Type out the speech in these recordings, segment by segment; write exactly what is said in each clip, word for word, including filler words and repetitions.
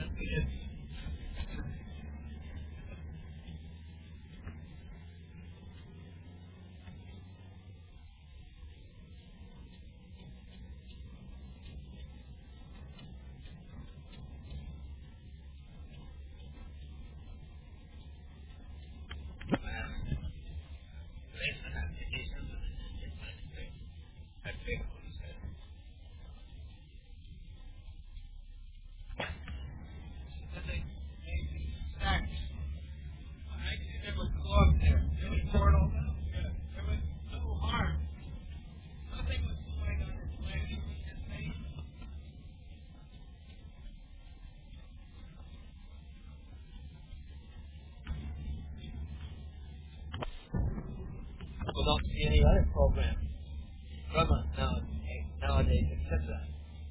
We don't see any other program from us now, nowadays except that.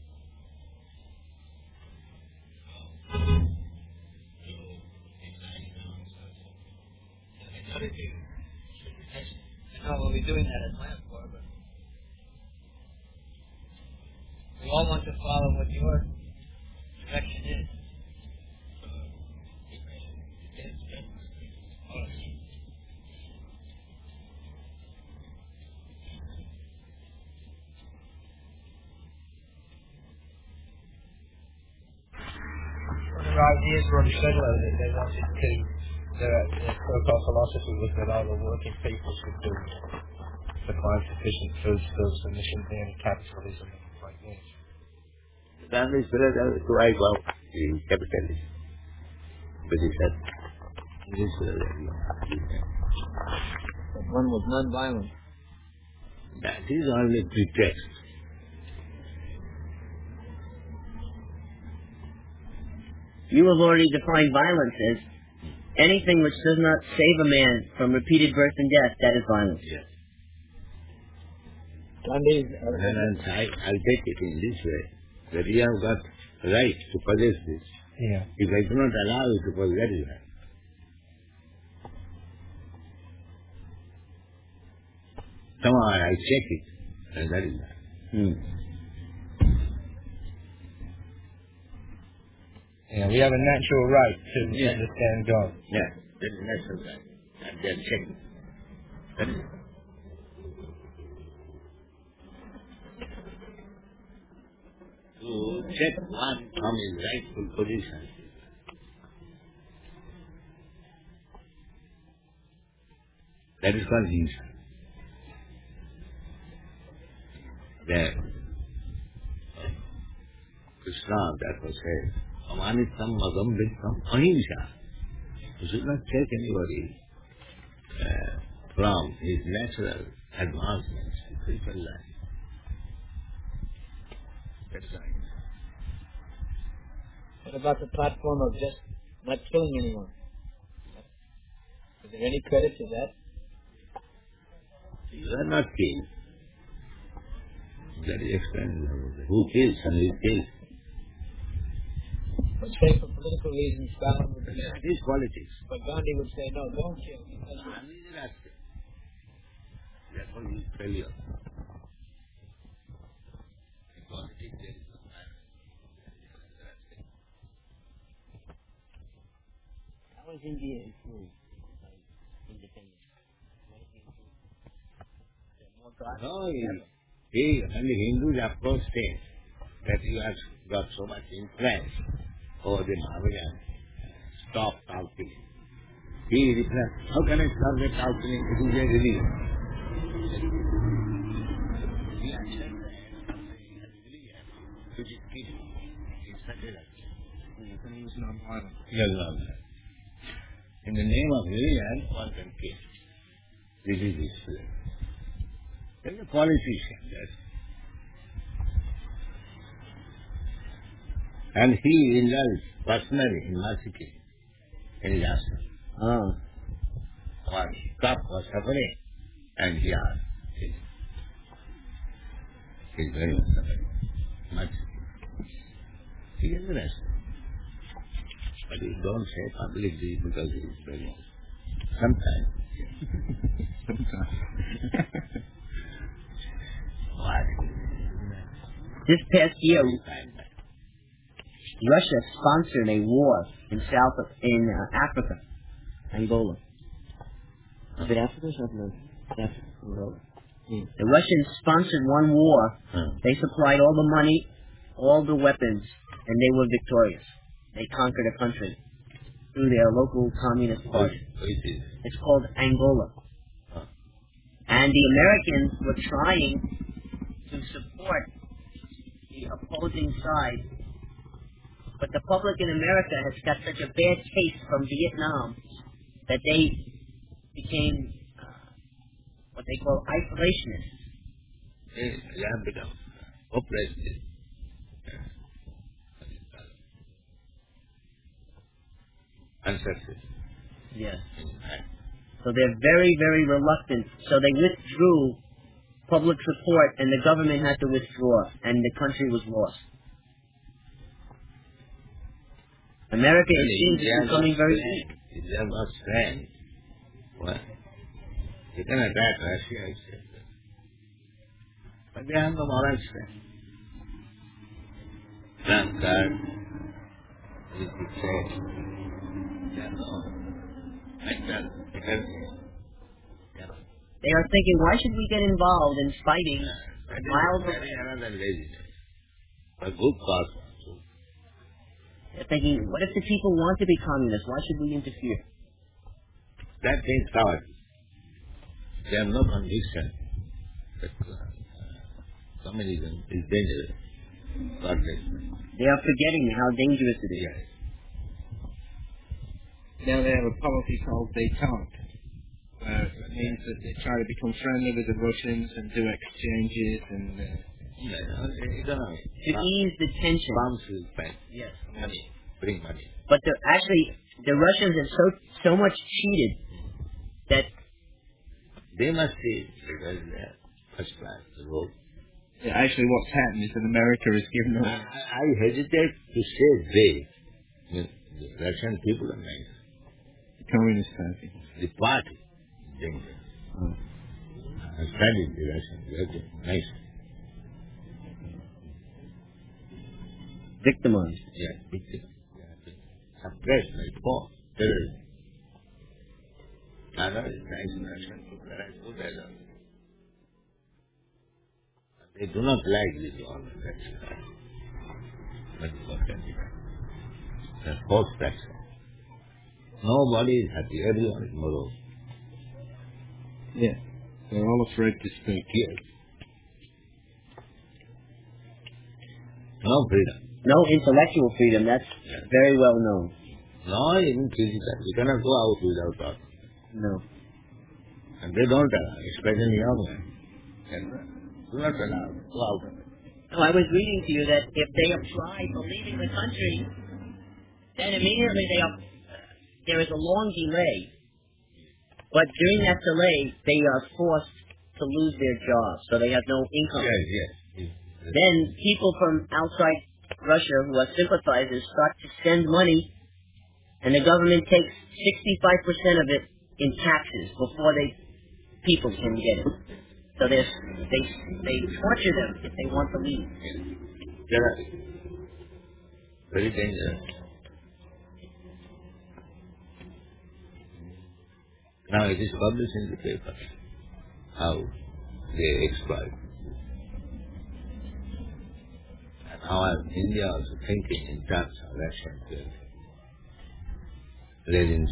I know we'll be doing that at Land for, but we all want to follow what your direction is. One of our ideas from Schindler that they wanted to, the, the so-called philosophy was that all the working people should do supply sufficient food stores for mission and capitalism and things like this. That is better to I go in capitalism. But he said, it is better. But one was non-violent. That is only pretext. You have already defined violence as anything which does not save a man from repeated birth and death, that is violence. Yes. Gandhi, uh, And I, I'll take it in this way, that you have got right to possess this. Yeah. If I do not allow you to possess, that is right. Somehow I check it, and that is right. Hmm. Yeah, we have a natural right to Yeah. understand God. Yeah, that is natural right. And they are checking. That is to check one from his rightful position. That is called hinsa. There, Krishna, that was said, Amanitam magam vidtam ahimsa. You should not take anybody uh, from his natural advancements to spiritual life. That's right. what about the platform of just not killing anyone? Is there any credit to that? You are not king. That is explained. Who kills and who kills. But say for political reasons, Stalin would say, That is politics. but Gandhi would say, no, don't kill. Because Gandhi is an rascal. Therefore he is failure. In politics there is no man. How is India influenced by independence? No, he, he, and the Hindus of course say that he has got so much influence over the Mahavira. Stop talking. He replied, how can I stop the talking? It is a religion. He accepts that he has a religion, which is killing. It's such a religion. You can use non-violence. Yes, non-violence. In the name of religion, one can kill. This is his fear. There is a politician there. And he indulged personally in mercy killing in his ashram. Ah. One cup was suffering, and he asked, he is very much suffering. Mercy killing. He is the rest. But you don't say publicly because he is very much. Sometimes. Sometimes. What? This past year, Russia sponsored a war in South in uh, Africa, Angola. Is it Africa or South America? Africa, Angola. Mm. The Russians sponsored one war. Hmm. They supplied all the money, all the weapons, and they were victorious. They conquered a country through their local communist party. It's called Angola. Huh. And the Americans were trying to support the opposing side, but the public in America has got such a bad taste from Vietnam that they became uh, what they call isolationists. They have become oppressed. Ancestors. Yes. So they're very, very reluctant. So they withdrew public support, and the government had to withdraw, and the country was lost. America, it seems, is becoming very weak. If they are not strength, well, you can attack Russia, I said. But they have no moral strength. Drunkard, as you say, they have no mental everything. They are thinking, why should we get involved in fighting miles away? Another laziness. A good cause. They're thinking, what if the people want to be communists? Why should we interfere? That means cowardice. They have no conviction that uh, communism is dangerous. Godlessness. They are forgetting how dangerous it is. Yes. Now they have a policy called détente, where it means that they try to become friendly with the Russians and do exchanges and... Uh, Yeah, economic. To ease the tension. Bombs will spend. Yes. Money. Bring money. But the, actually, the Russians have so so much cheated that... They must see because they're first class, the road. yeah, actually what's happened is that America has given them... I, I hesitate to say they. I mean, the Russian people are nice. The Communist Party. The party is dangerous. Oh. I studied the Russian. They're nice. Victimized. Yeah, victim. They have been suppressed like poor terrorists. Other is nice Russian people are as good as us. They do not like this organization. But what can be done? They're forced action. Nobody is happy. Everyone is morose. Yeah. They're all afraid to speak. Yes. No freedom. No intellectual freedom, that's Yeah. very well known. No, even physical. You cannot go out without talking. No. And they don't allow, especially young men. Do not allow. Go out. No, I was reading to you that if they apply for leaving the country, then immediately they are, there is a long delay. But during that delay, they are forced to lose their jobs, so they have no income. Yes, yes. yes. Then people from outside Russia who are sympathizers start to send money, and the government takes sixty-five percent of it in taxes before they people can get it. So they they they torture them if they want to leave. They are very dangerous. Now it is published in the paper how they exploit. And how India also thinking in terms of Russian trade. Lenin's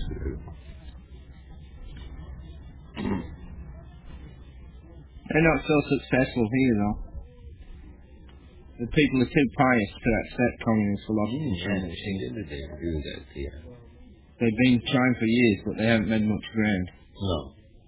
They're not so successful here, though. The people are too pious to accept communist philosophy. Yes, they do that here. They've been trying for years, but they haven't made much ground. No.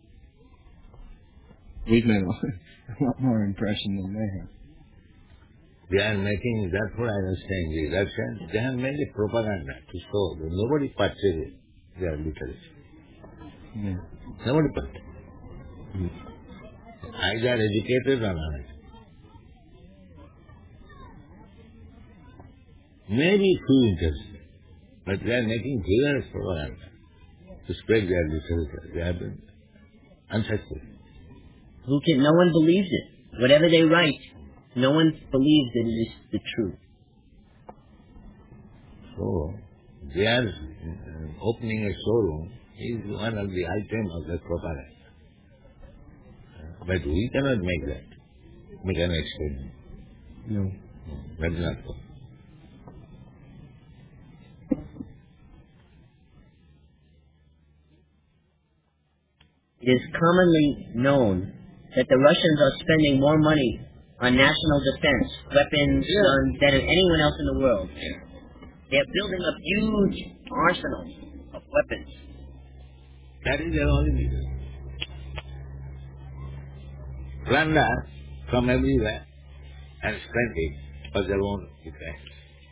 We've made a lot, a lot more impression than they have. They are making, that's what I was saying, the Russians, they have made a propaganda to show that nobody purchases their literature. Yeah. Nobody purchases. Mm. Either educated or not. Maybe few interested, but they are making vigorous propaganda to spread their literature. They have been unsuccessful. Who can? No one believes it. Whatever they write, no one believes that it is the truth. So, they are uh, opening a showroom is one of the items of the propaganda. But we cannot make that. We cannot explain. No. That is not so. It is commonly known that the Russians are spending more money on national defense, weapons, Yeah. guns, than anyone else in the world. Yeah. They're building up huge arsenals of weapons. That is their only reason. Plunder from everywhere and spend it for their own defense.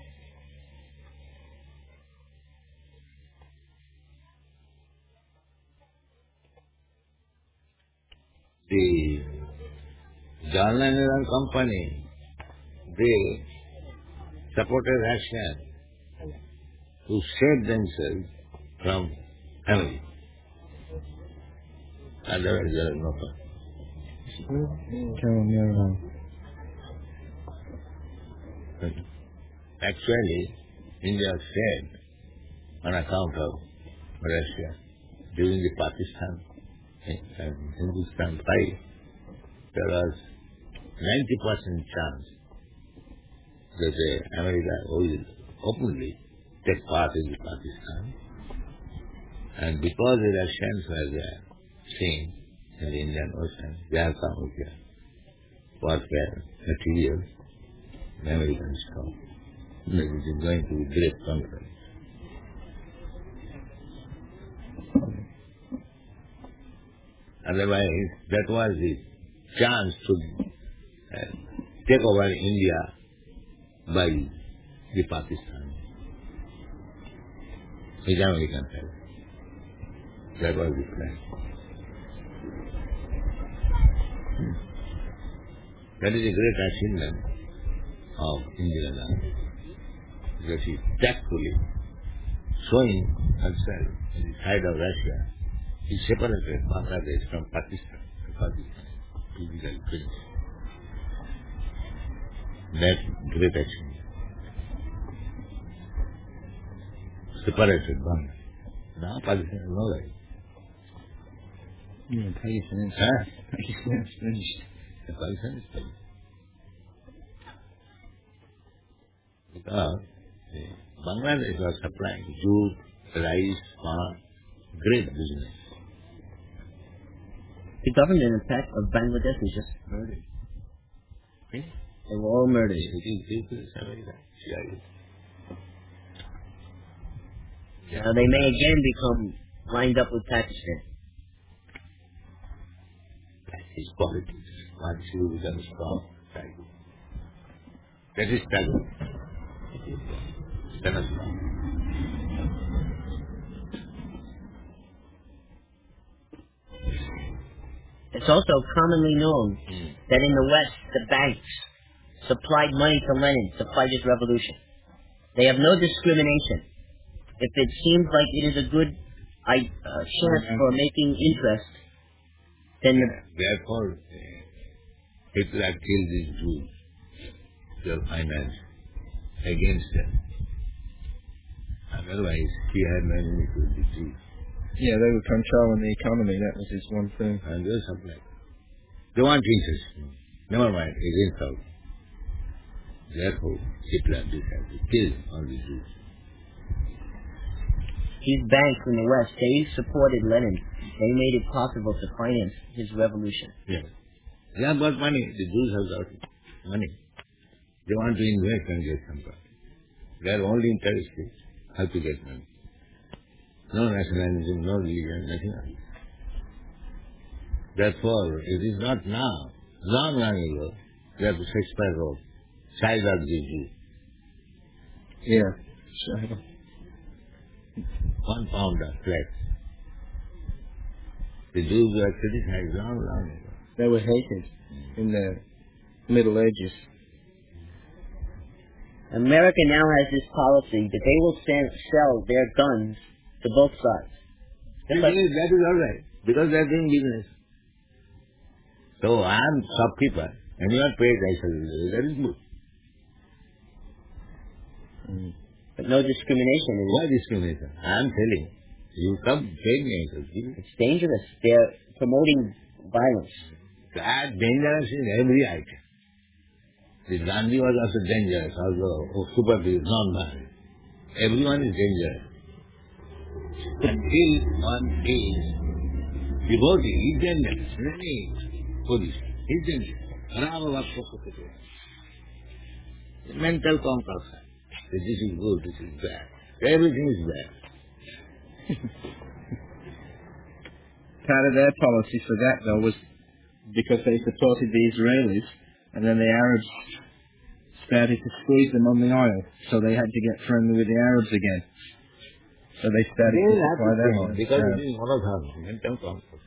The Jawaharlal Company, they supported Russia to save themselves from America. Otherwise there is no point. Actually, India said on account of Russia during the Pakistan and Hindustan fight, there was ninety percent chance that uh, America will openly take part in the Pakistan. And because the Russians were there, seen in the Indian Ocean, they have come with their warfare materials, the Americans come. It is going to be great conference. Otherwise, that was the chance to uh, take over India by the Pakistan. With American help. That was the plan. That is a great achievement of Indian Army. That is tactfully showing herself on the side of Russia. He separated Bangladesh from Pakistan. Pakistan physically finished. That great achievement. Separated Bangladesh. Now Pakistan is no right. Yeah, Pakistan is, Huh? Pakistan is finished. The Pakistan is finished. Because uh, Bangladesh was supplying jute, rice, palm, great business. The government, in fact, of Bangladesh was just murdered. Okay? They were all murdered. It is people in America. Now they may again become lined up with Pakistan. That is politics. Once you become strong, struggle. That is struggle. That is strong. It's also commonly known Mm. that in the West, the banks supplied money to Lenin to fight his revolution. They have no discrimination. If it seems like it is a good I, uh, chance for making interest, then the, Therefore, uh, Hitler killed these Jews, their finance, against them. Otherwise, he had no enemy to the Jews. Yeah, they were controlling the economy. That was his one thing. And they supply. They want Jesus. Never mind, it's insult. Therefore, Hitler decided to kill all the Jews. these banks in the West, they supported Lenin. They made it possible to finance his revolution. Yes. They have got money. The Jews have got money. They want to invest and get some profit. They are only interested how to get money. No nationalism, no religion, nothing else. Therefore, it is not now, long, long ago, that Shakespeare wrote, Child of the Jew. Yeah. So, One pound of flesh. The Jews were criticized long, long ago. they were hated in the Middle Ages. America now has this policy that they will send, sell their guns to both sides. That Just like- is, that is all right, because they are doing business. So I am shopkeeper, and you are paid, I shall do. That is good. Mm. But no discrimination. Is Why discrimination? I am telling. You come paying me. It's dangerous. They're promoting violence. That dangerous in every item. The Gandhi was also dangerous, although super non-violent. Everyone is dangerous. Until one is devotee, he is dangerous. Really, police, he is dangerous. Rama Vaksa. Mental compulsion. This is good, this is bad. Everything is bad. Part of their policy for that, though, was because they supported the Israelis, and then the Arabs started to squeeze them on the oil, so they had to get friendly with the Arabs again. So they started They to have supply to them. change, because it is monodharma, mental compulsion.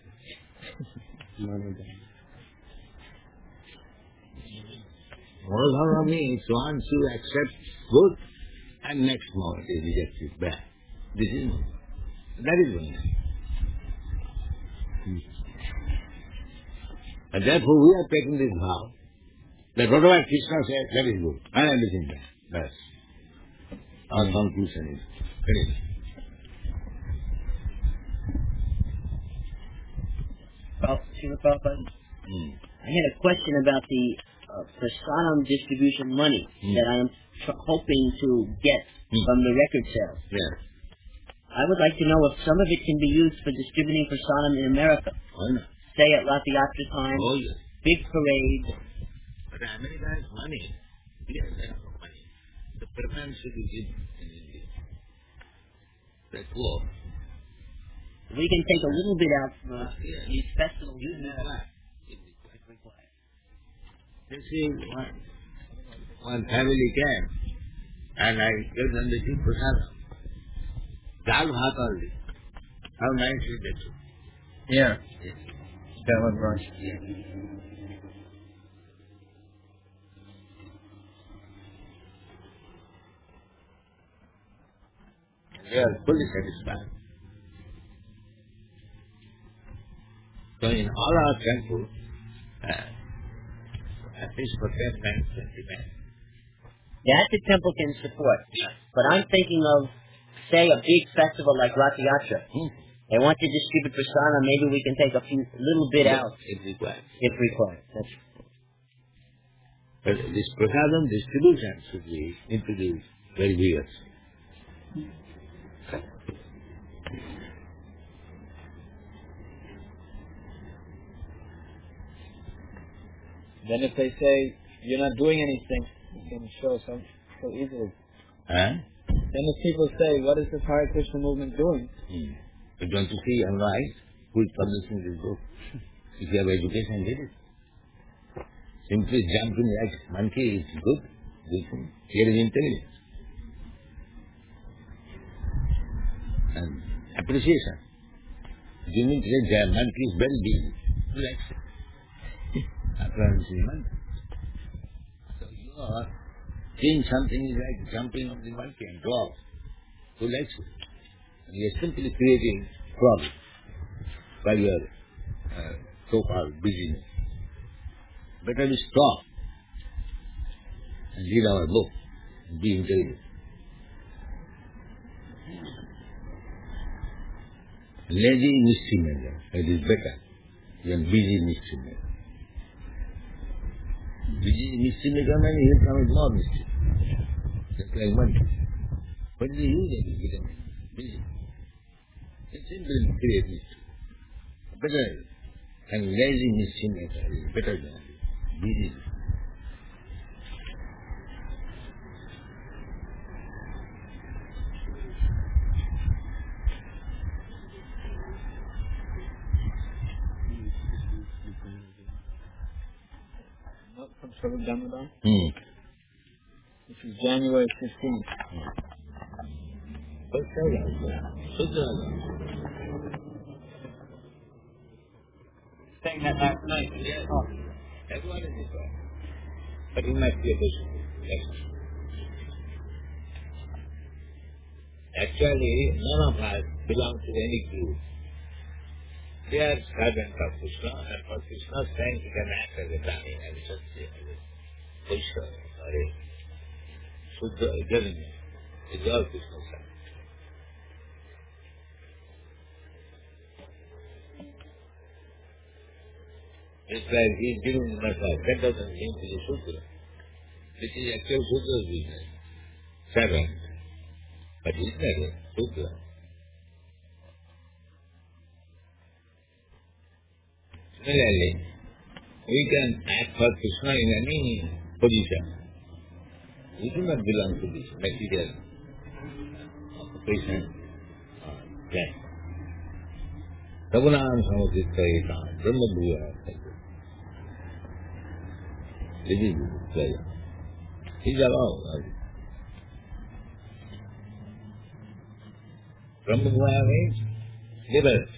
Monodharma means once you accept good, and next moment you reject it bad. This is that is one. And therefore we are taking this vow that whatever Krishna says, that is good, and everything bad. That's our conclusion is finished. Well, Srila Prabhupada, Mm. I had a question about the uh, prasadam distribution money Mm. that I am tr- hoping to get Mm. from the record sales. Yes. I would like to know if some of it can be used for distributing prasadam in America. Why not? Say at Rath Yatra time, Oh yes. big parade. But America has money. Yes, they have money. The preference should be given in India. That's all. We can take a little bit out for uh, Yeah. these festivals. You know what? It is required. You see, one, one family came, and I gave them the tea prasadam. Dal bhat only. How nicely they do. Yeah, Yes. that was right. Yes. They are fully satisfied. So in all our temples, uh, at least for ten men, twenty men. That the temple can support. Yeah. But I'm thinking of, say, a big festival like Rath Yatra. Hmm. They want to distribute prasadam, maybe we can take a few little bit Yes, out it requires. if required. That's But this prasadam distribution should be introduced very vigorously. Then if they say you're not doing anything, you can show so, so easily. Huh? Then if people say, what is this Hare Krishna movement doing? Hmm. But don't you see, I'm right? Who is publishing this book? If you have education, get it. Simply jumping like monkey is good. Good thing. Here is intelligence. And appreciation. You mean to say monkey is very big. Relax it. Appreciation. So you are seeing something is like jumping on the monkey and drop. Relax it. And you are simply creating problem by your uh, so-called busyness. Better we stop and read our book and be intelligent. Lazy mystery maker, that is better than busy mystery maker. Busy mystery maker means he will come with more mystery. Just like monkey. What is the use of it becoming busy? It's simply create mystery. Better and lazy mystery maker is better than busy. Note from Sri Damadan. Hmm. This is January fifteenth. But say that. Sudra. Saying that last night. Yes. Oh. Everyone is this way. But he might be a bishop. Yes. Actually, none of us belong to any group. They are servants of Krishna, and for Krishna's sake, he can act as a Brahmin, as a Kshatriya, as a Vaishya, or a Sudra, it doesn't matter. It's all Krishna science. It's like he's giving the massage. That doesn't mean to the Sudra. This is actual Sudra's business. Servant. But he's not a Sudra. Similarly, we can act for Krishna in any position. We do not belong to this material occupation or death. Sagunam Samuchita Ekam, Brahma Bhuya. This is pleasure. He's allowed. Brahma Bhuya means liberty.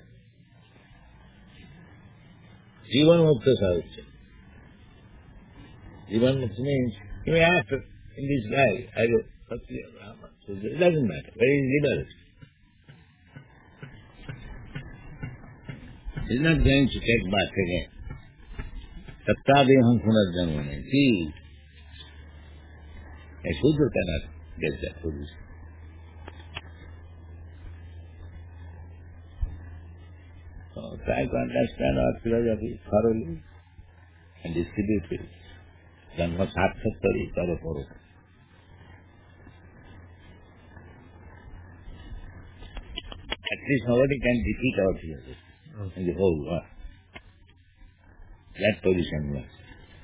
Jivan Mukta Sahitya. Jivan Mukta means you may act in this life either Sattva or Brahma. So it doesn't matter. Where is liberty? He's not going to take back again. Sattadeham punarjanmane. See, a Shudra cannot get that position. So try to understand our philosophy thoroughly and distribute it. Janma sarthak kari karo karo. At least nobody can defeat our philosophy in the whole world. That position was.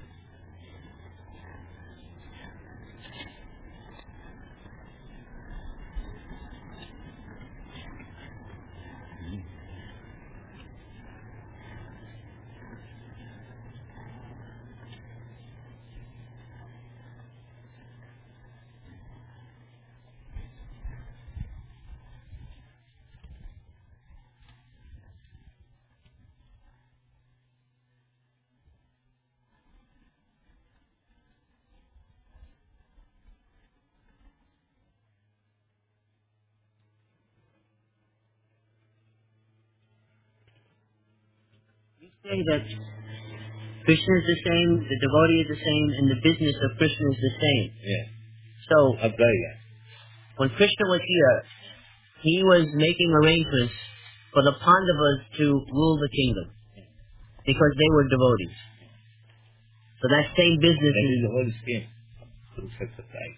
Say that Krishna is the same, the devotee is the same, and the business of Krishna is the same. Yes. So, Abhaya. when Krishna was here, he was making arrangements for the Pandavas to rule the kingdom because they were devotees. So that same business That is is the whole scheme. Kurukshetra fight.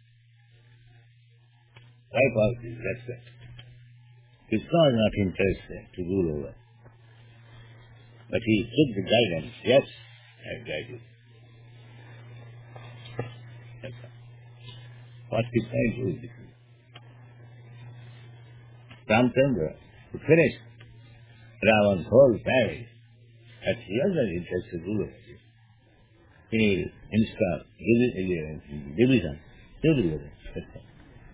Wipe out this, that's it. Krishna is not interested to rule over. But he took the guidance. Yes, I guide you. That's all. What Krishna is doing. Ramchandra, to finish Ravan's whole marriage, but he was not interested to rule over it. He installed division, to rule over it. That's all.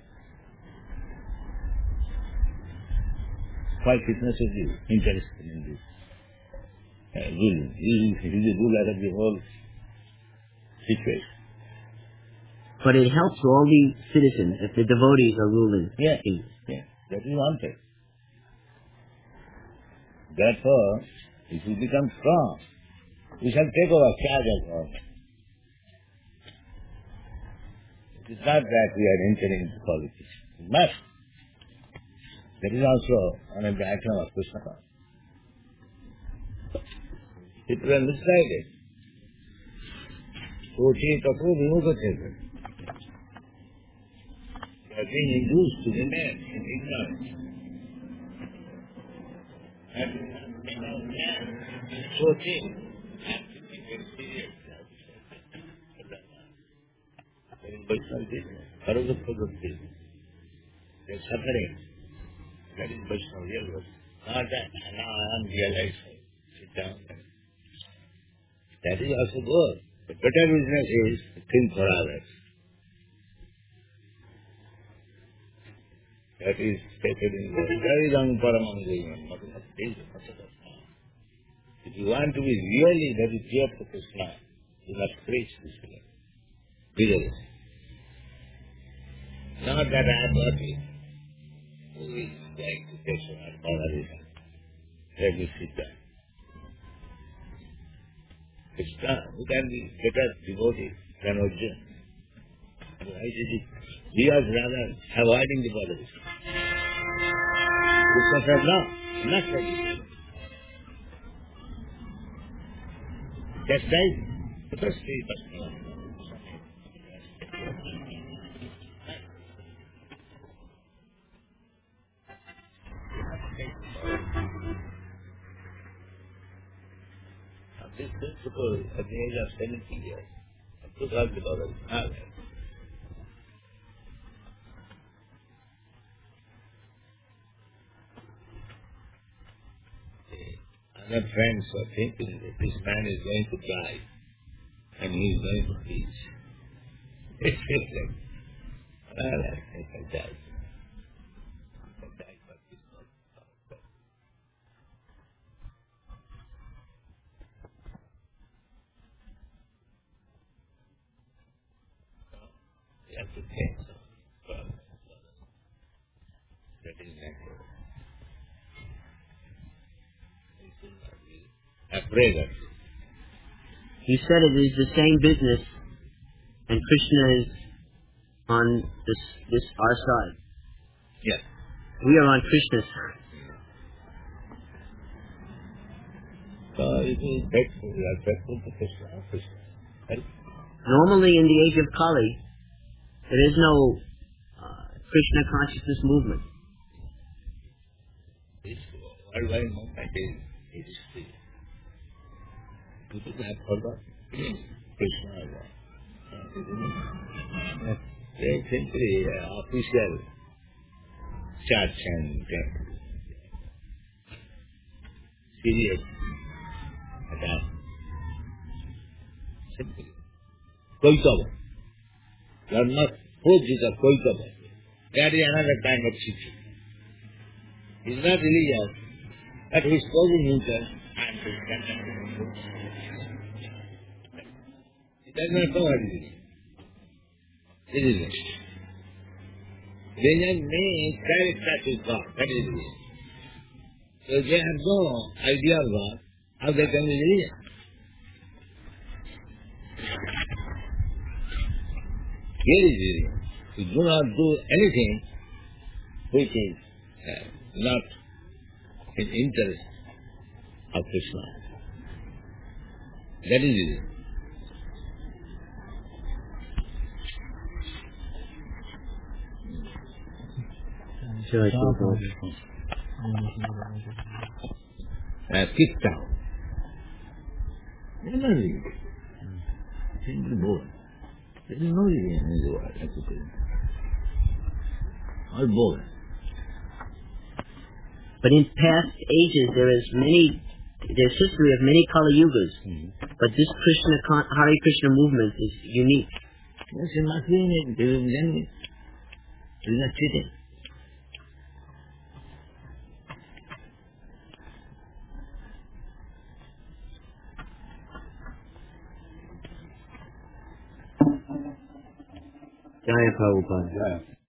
Why Krishna should be interested in this? Uh, ruling. He is the ruler of the whole situation. But it helps all the citizens if the devotees are ruling. Yes, yes. That is wanted. Therefore, if we become strong, we shall take over charge of government. It is not that we are entering into politics. We must. That is also one of the items of Krishna consciousness. People are misguided. Sochi tato vimukacheta. They are being induced to remain in ignorance. And Sochi has to be very serious. That is Vaishnava business. Paragata business. They are suffering. That is Vaishnava real work. Not that now I am realizing. Sit down. That is also good. The better business is to think for others. That is stated in the Jaridam Paramangayam. If you want to be really very dear to Krishna, you must preach this way. Vigorously. Not that I am worthy. Who is going to Krishna or Bhagavad. Let me sit down. Krishna, who can be better devotee than Arjuna? Why did he He was rather avoiding the body. Krishna said, no, not like this. Just like the first three personal. This principle at the age of seventy years, to talk about it. Other friends are thinking that this man is going to die and he is going to teach. It's like, well, I think I died. I died, but it's not powerful. You have to take some problems. That is natural. Afraid of it. You said it is the same business, and Krishna is on this, this our side. Yes. We are on Krishna's side. So it is grateful. We are grateful to Krishna. Krishna. Right? Normally, in the age of Kali, there is no uh, Krishna consciousness movement. This worldwide movement is, is free. People have forgotten Krishna. They simply uh, official church and temple. Serious attack. Simply. Koitava. You are not forces of Koitava. That is another kind of teaching. He is not religious, but he is posing himself and to He does not know what it is. It is it. Religion means direct touch with God. That is it. So they have no idea of God. How they can be religion? Here is religion. You do not do anything which is uh, not in interest of Krishna. That is it. Sure, I can go. Uh, kick down. They are not real. Simply born. There is no reason in the world, like you put it. All born. But in past ages, there is many, there's history of many Kali Yugas. Mm-hmm. But this Krishna, Hare Krishna movement is unique. Yes, you must be in it. There is then it is not cheating. Jaya Prabhupada. Yeah.